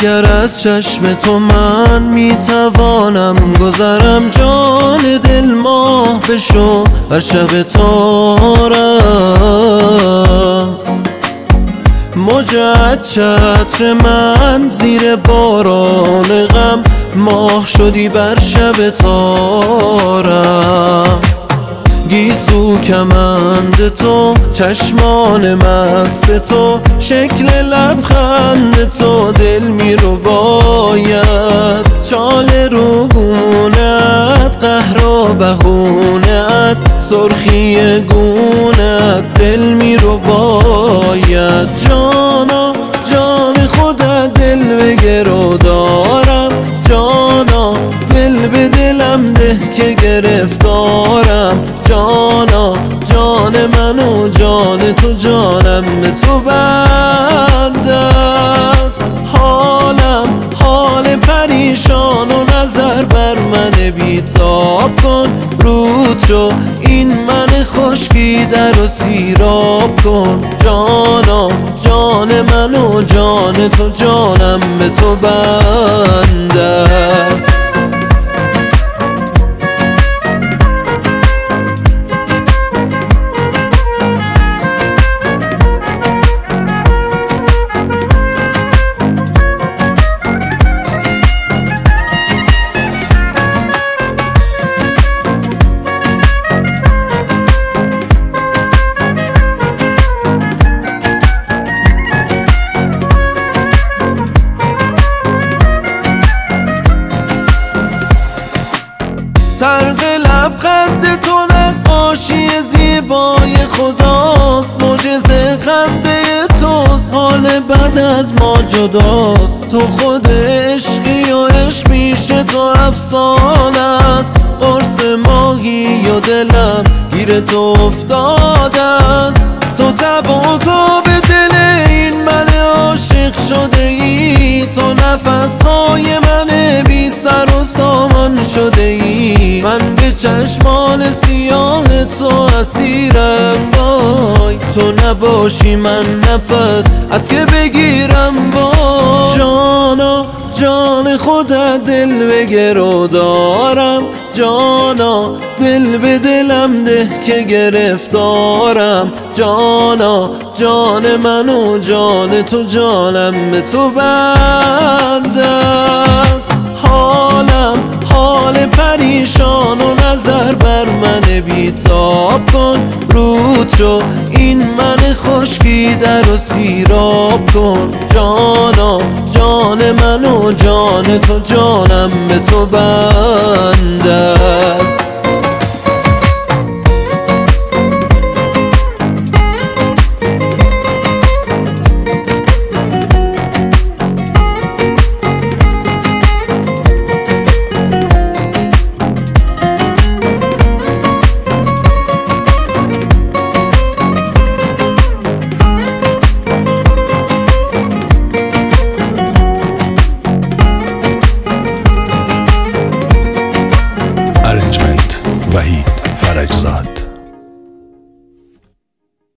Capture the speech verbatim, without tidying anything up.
اگر از چشم تو من میتوانم گذرم، جان دل ماه بشو بر شب تارم. موج چتر من زیر باران غم، ماه شدی بر شب تارم. گیسو کمند تو، چشمان مست تو، شکل لبخند تو دل می رو باید. چال روگونت، قهر و بهونت، سرخی گونت دل می رو باید. جانا جان خودت دل به گرو دارم، جانا دل به دلم ده که گرفتارم. جانا جان من و جان تو جانم به تو بند است. حالم حال پریشان و نظر بر من بیتاب کن. رود شو این من خشکی در و سیراب کن. جانا جان من و جان تو جانم به تو بند است. طرق لبخند تو نقاشی زیبای خداست. معجزه خنده توست، حال بد از ما جداست. تو خود عشقی و عشق پیش تو افسانه است. قرص ماهی و دلم گیر تو افتاده است. تو تب و تاب دل این من عاشق شده ای. تو نفسهای من بی سر و سامان شده ای. من به چشمان سیاه تو اسیرم، وای تو نباشی من نفس از که بگیرم. وای جانا جان خودت دل به گرو دارم، جانا دل به دلم ده که گرفتارم. جانا جان من و جان تو جانم به تو بند است. حالم حال پریشان و نظر بر من بیتاب کن. رود شو این من خشکی در و سیراب کن. جانا جان من و جان تو جانم به تو بند است.